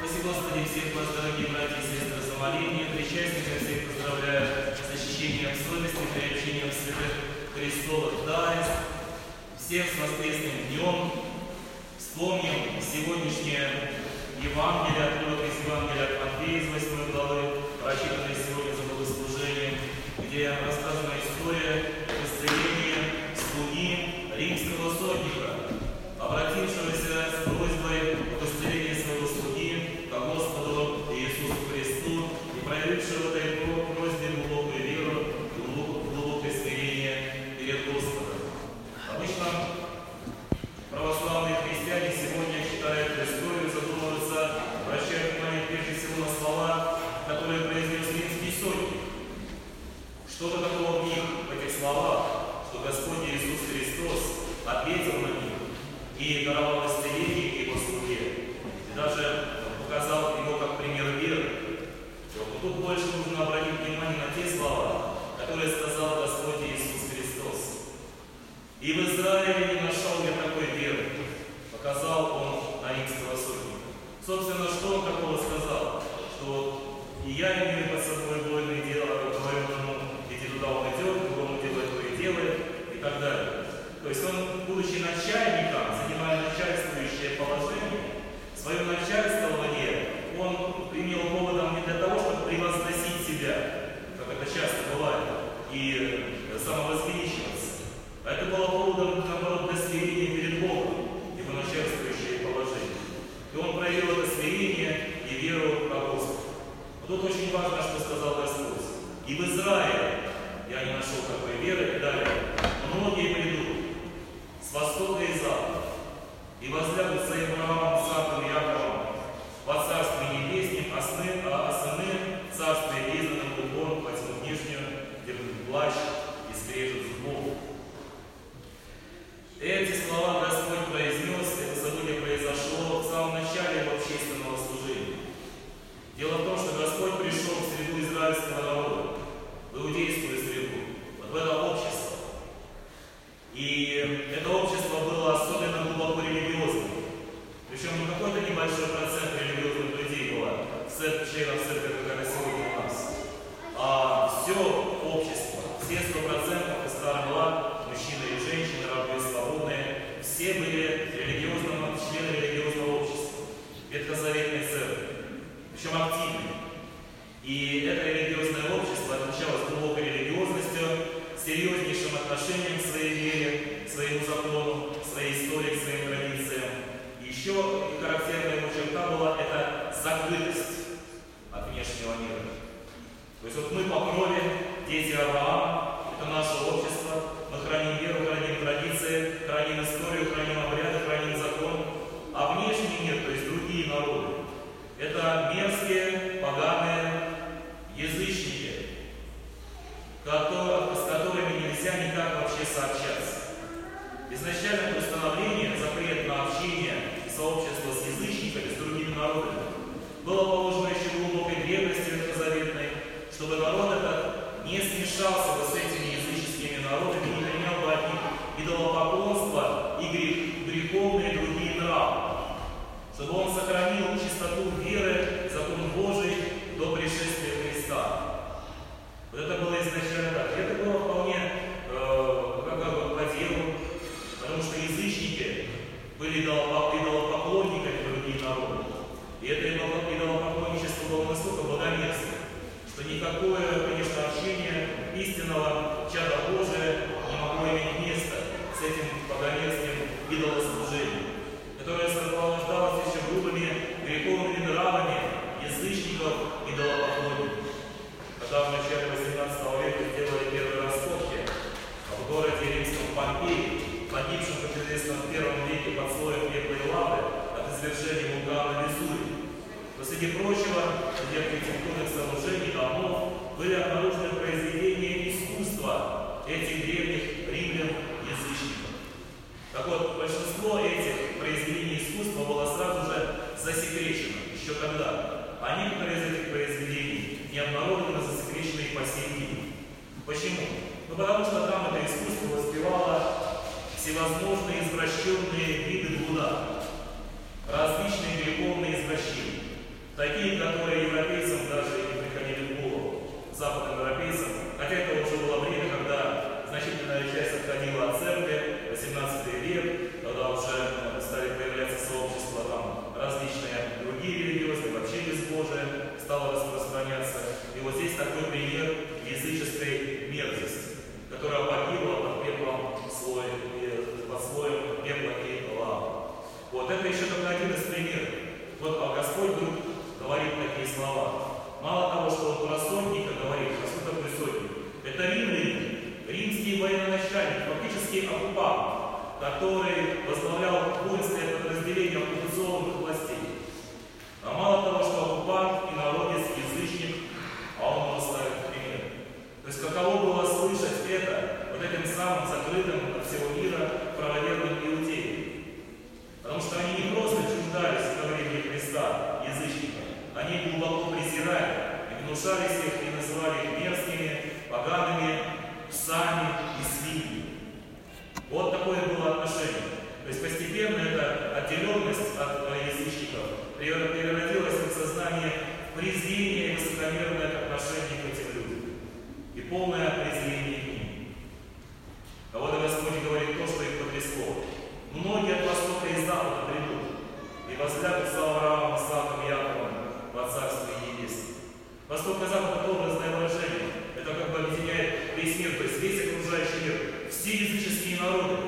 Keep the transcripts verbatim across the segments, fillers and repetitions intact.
Спаси, Господи, всех вас, дорогие братья и сестры, за моление. Причастников всех поздравляю с очищением совести, приобщением святых Христовых таинств. Всех с воскресным днем. Вспомним сегодняшнее Евангелие, отрывок из Евангелия от Матфея, из восьмой главы, прочитанной сегодня за богослужением, где рассказана история исцеления слуги римского сотника, обратившегося с просьбой об исцелении своего слуги ко Господу Иисусу Христу и проявившего в этой просьбе глубокую веру и глубокое смирение перед Господом. Обычно православные христиане сегодня читают историю, задумываются, обращают внимание прежде всего на слова, которые произнес римский сотник. Что-то такого в них, в этих словах, что Господь Иисус Христос ответил на них и даровал исцеление его слуге, и даже показал его как пример веры. Но тут больше нужно обратить внимание на те слова, которые сказал Господь Иисус Христос. «И в Израиле не нашел я такой веры», показал он на римского сотника. Собственно, что он такого сказал? Что и я имею под собой воинные дела, говорю ему, иди туда он идет, другому делает, то и делает, и так далее. То есть он, будучи начальником, занимая начальствующее положение, свое начальствование он имел поводом не для того, чтобы превозносить себя, как это часто бывает, и самовозвеличиваться. А это было поводом, наоборот, для смирения перед Богом, его начальствующее положение. И он проявил это смирение и веру в Господа. Но тут очень важно, что сказал Господь. И в Израиле я не нашел такой веры, и далее. Многие придут с востока и запада, и возлягут с Авраамом, Исааком и Яковом во царстве небеснем, а сны, а сыны в царстве изданным глубоком, во тьму внешнюю, где будет плач и скрежет зубов. Эти слова Господь произнес, это событие произошло в самом начале его общественного служения. Дело в том, что Господь пришел в среду израильского народа, в иудейскую среду, вот в это общество. И это общество было особенно глубоко религиозным. Причем не какой-то небольшой процент религиозных людей было, членов церкви, как это сегодня у нас, а все общество, все сто процентов из стара млад, мужчины и женщины, рабы и свободные, все были религиозным, члены религиозного общества, ветхозаветной церкви, причем активные. И это религиозное общество отличалось глубокой религиозностью, серьезнейшим отношением к своей вере, к своему закону, к своей истории, к своим традициям. И еще характерная его черта была это закрытость от внешнего мира. То есть вот мы по крови, дети Авраама, это наше общество, мы храним веру, храним традиции, храним историю, храним обряды, храним закон. А внешний мир, то есть другие народы, это мерзкие, поганые язычники, которые, с которыми нельзя никак вообще сообщаться. Изначально при установлении запрет на общение и сообщество с язычниками, с другими народами, было положено еще глубокой древности ветхозаветной, чтобы народ этот не смешался бы с этими языческими народами, не принял бы от них идолопоклонство и грех, греховные другие нравы, чтобы он сохранил чистоту веры, закон Божий до пришествия Христа. Вот это было изначально так. И это было вполне э, как бы по делу, потому что язычники были идолопоклонниками других народов. И это идолопоклонничество было настолько богомерзко, что никакое, конечно, общение истинного чада Божия не могло иметь места с этим богомерзким идолослужением, которое сопровождалось еще грубыми греховными нравами язычников идолопоклонников. Когда в начале восемнадцатого века сделали первые раскопки в городе римском Помпеи, погибшем, как известно, в первом веке под слоем пепла и лавы от извержения вулкана Везувий, то, среди прочего, среди архитектурных сооружений домов были обнаружены произведения искусства этих древних римлян-язычников. Так вот, большинство этих произведений искусства было сразу же засекречено еще тогда. А некоторые из этих произведений не обнародованы, засекречены и по сей день. Почему? Ну потому что там это искусство воспевало всевозможные извращенные виды блуда, различные греховные извращения. такие, которые европейцам даже не приходили в голову, западным европейцам, хотя это уже было время, когда значительная часть отходила от церкви, восемнадцатый век, когда уже стали появляться сообщества, там различные другие религиозные, вообще безбожие стало распространяться. И вот здесь такой пример языческой мерзости, которая погибла под пеплом слоя, под слоем пепла и лавы. Вот это еще только один из примеров. Вот а Господь вдруг говорит такие слова. Мало того, что он про сотника говорит, а что такое сотник? Это римляне, римский военачальник, фактически оккупант, который возглавлял воинское подразделение оккупационных властей. А мало того, что оккупант и народец, язычник, а он его ставит в пример. То есть каково было слышать это вот этим самым закрытым от всего мира правоверным иудеям. Потому что они не просто чуждались в говорении Христа, язычников, они глубоко презирали и гнушались их и называли их мерзкими, погаными, псами и свиньями. Вот такое было отношение. То есть постепенно эта отделенность от язычников превратилась в сознание в презрение и высокомерное отношение к этим людям. И полное презрение к ним. А вот и Господь говорит то, что их потрясло. Многие от востока и запада придут и возлягут с Авраамом, Исааком и Яковом во Царстве Небесном. Восток и запад — это образное выражение. Это как бы объединяет весь мир, то есть весь окружающий мир. Все языческие народы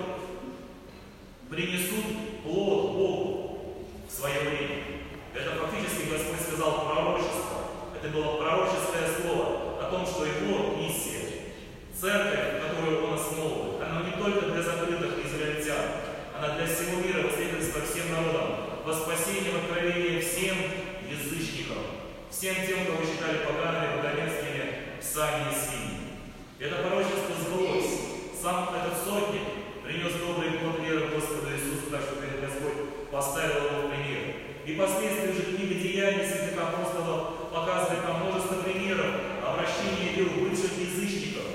принесут плод Богу в свое время. Это фактически Господь сказал пророчество. Это было пророческое слово о том, что его миссия, церковь, которую он основывает, она не только для закрытых израильтян, она для всего мира, во свидетельство всем народам, во спасение, в откровение всем язычникам, всем тем, кого считали погаными, богомерзкими, псами и свиньями. Это пророчество сбылось. Сам этот сотник принес добрый плод веры Господу Иисусу, так что Господь поставил его в пример. И впоследствии уже книга Деяний святых апостолов показывает нам множество примеров обращения дел бывших язычников.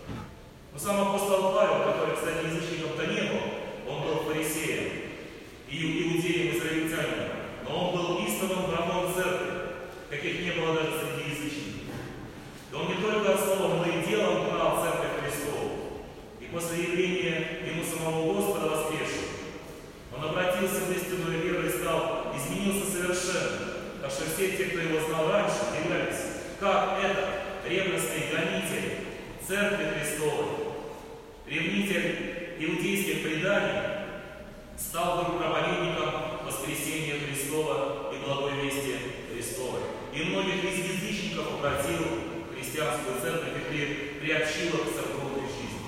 Но сам апостол Павел, который, кстати, язычником-то не был, он был фарисеем и иудеем, израильтянином, но он был истинным врагом церкви, каких не было даже среди язычников. И он не только словом, но и делом гнал церковь Христову. И после явления ему самого Господа воскресшего, он обратился в истинную веру и стал, изменился совершенно. Так что все те, кто его знал раньше, удивлялись, как это ревностный гонитель церкви Христовой, ревнитель иудейских преданий, стал вдруг проповедником воскресения Христова и благой вести Христовой. И многих из язычников обратил в христианскую церковь и приобщил их к церковной жизни.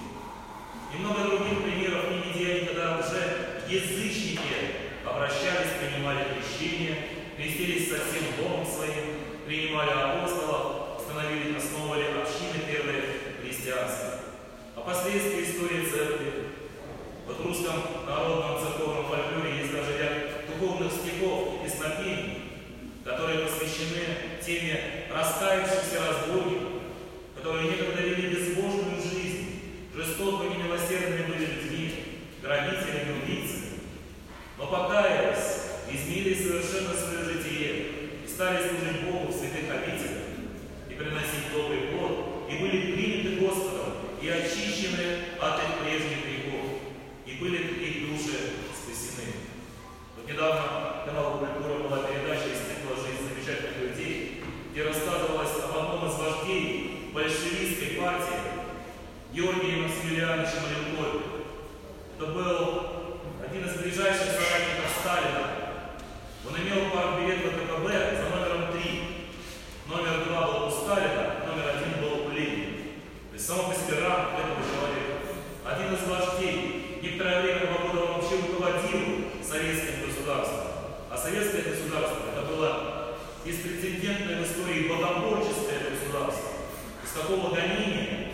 И много других примеров в книге Деяний, когда уже язычники обращались, принимали крещение, крестились со всем домом своим, принимали апостолов, становились, основывали общины первые христианские. А впоследствии истории церкви. Вот в русском народном церковном фольклоре есть даже ряд духовных стихов и песнопений, которые посвящены теме раскаявшихся разбойников, которые некогда вели безбожную жизнь, жестоко и немилосердными были людьми, грабителями, убийцами, но покаялись, изменили совершенно свое житие и стали служить Богу в святых обителях и приносить добрый плод, и были приняты Господом и очищены от их прежних грехов, и были их души спасены. Вот недавно на каналу «Культура» была передача «Истекла жизнь замечательных людей», где рассказывалось об одном из вождей большевистской партии Георгии Максимилиановиче Маленкове. Это был один из ближайших соратников Сталина. Он имел партбилет в ВКПБ за номером три. Номер два был у Сталина, номер один был у Ленина. То есть само по себе ранг этого человека. Один из вождей. Некоторое время два года он вообще руководил советским государством. А советское государство это было беспрецедентное в истории богоборческое государство. С такого гонения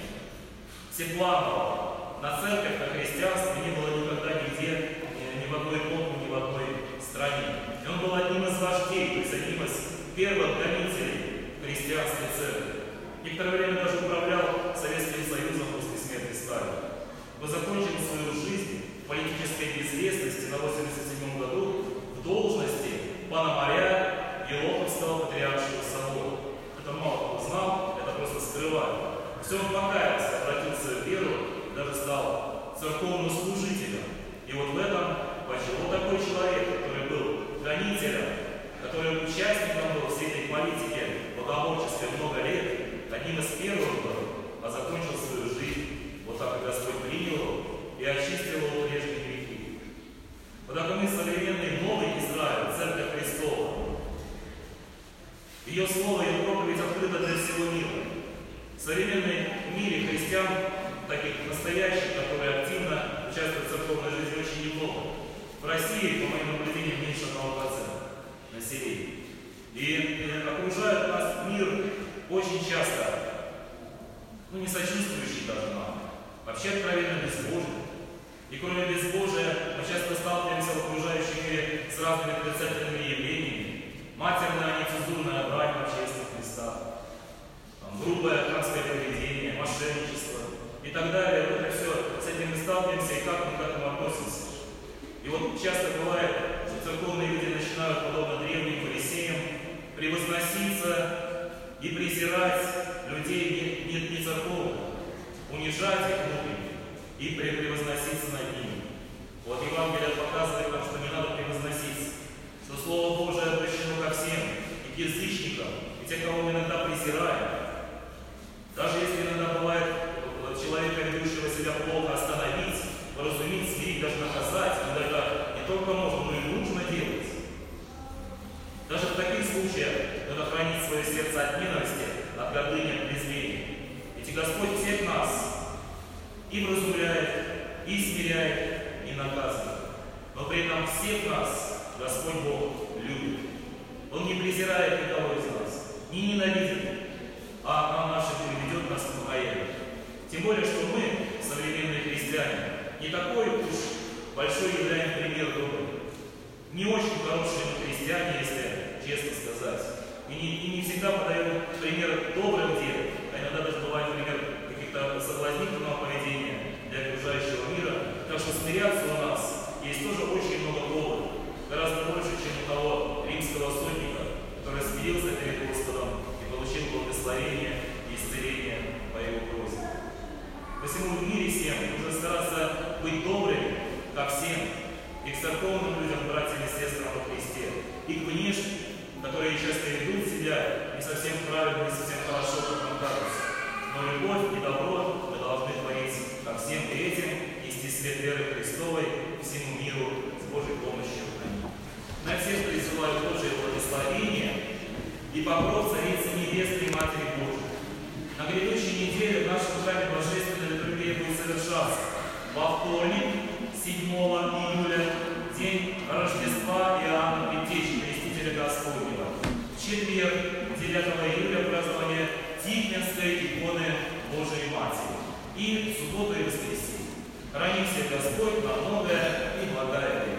всепланового на церковь, на христианство не было никогда нигде, ни в одной эпохе, ни в одной стране. И он был одним из вождей, то есть одним из первых гонителей христианской церкви. Некоторое время даже управлял Советским Союзом после смерти Сталина. Мы закончили свою жизнь в политической безвестности на восемьдесят седьмом году в должности пономаря Елоховского патриаршего собора. Это мало кто знал, это просто скрывали. Все он покаялся, обратился в веру, даже стал церковным служителем. И вот в этом почему вот такой человек, который был хранителем, который участником был всей этой политики богомольческой много лет, одним из первых был, а закончил свою жизнь вот так, как Господь принял его и очистил его прежние грехи. Вот так мы современный новый Израиль, Церковь Христова. Ее слово, ее проповедь открыта для всего мира. В современном мире христиан, таких настоящих, которые активно участвуют в церковной жизни, очень немного. В России, по моим наблюдениям, меньше одного процента населения. И, и окружает нас мир очень часто, ну не сочувствующий даже нам, вообще откровенно безбожный. И кроме безбожия, мы часто сталкиваемся в окружающем мире с разными отрицательными явлениями. Матерная, нецензурная брань в общественных местах, там, грубое хамское поведение, мошенничество и так далее. Вот это все, с этим мы сталкиваемся и как мы к этому относимся. И вот часто бывает, что церковные люди начинают, подобно древним фарисеям, превозноситься и презирать людей не, не, не церковных, унижать их внутренне и превозноситься над ними. Вот Евангелие показывает нам, что не надо превозноситься, что Слово Божие обращено ко всем, и к язычникам, и те, кого мы иногда презираем. Даже если иногда бывает человека, ведущего себя плохо, остановить, вразумить, смирить, даже наказать, но это не только можно, но и нужно делать. Даже в таких случаях надо хранить свое сердце от ненависти, от гордыни, от презрения. Ведь Господь всех нас и вразумляет, и смиряет, и наказывает. Но при этом всех нас Господь Бог любит. Он не презирает никого из нас, не ненавидит, а на наши приведет нас к покаянию. Тем более, что мы, современные христиане, не такой уж большой являем пример добрый. Не очень хорошие христиане, если честно сказать. И не, и не всегда подаем пример добрым делом, а иногда даже бывает пример каких-то соблазнительного поведения для окружающего мира. Так что смиряться у нас есть тоже очень много поводов. Гораздо больше, чем у того римского сотника, который смирился перед Господом и получил благословение и исцеление по его просьбе. Посему в мире всем нужно стараться быть добрыми ко всем, и к церковным людям, братьям и сестрам во Христе, и к внешним, которые часто ведут себя не совсем правильно, не совсем хорошо, как нам кажется. Но любовь и добро мы должны творить ко всем и этим, нести свет веры Христовой всему миру с Божьей помощью. На всех призываю Божие благословение и покров Царицы Небесной Матери Божией. На грядущей неделе в нашем храме Божественной литургии будет совершаться во вторник, седьмого июля, день Рождества Иоанна Предтечи, Крестителя Господнего. В четверг, девятого июля, празднование Тихвинской иконы Божией Матери. И в субботу и воскресенье. Храни всех Господь на многое и благое лето.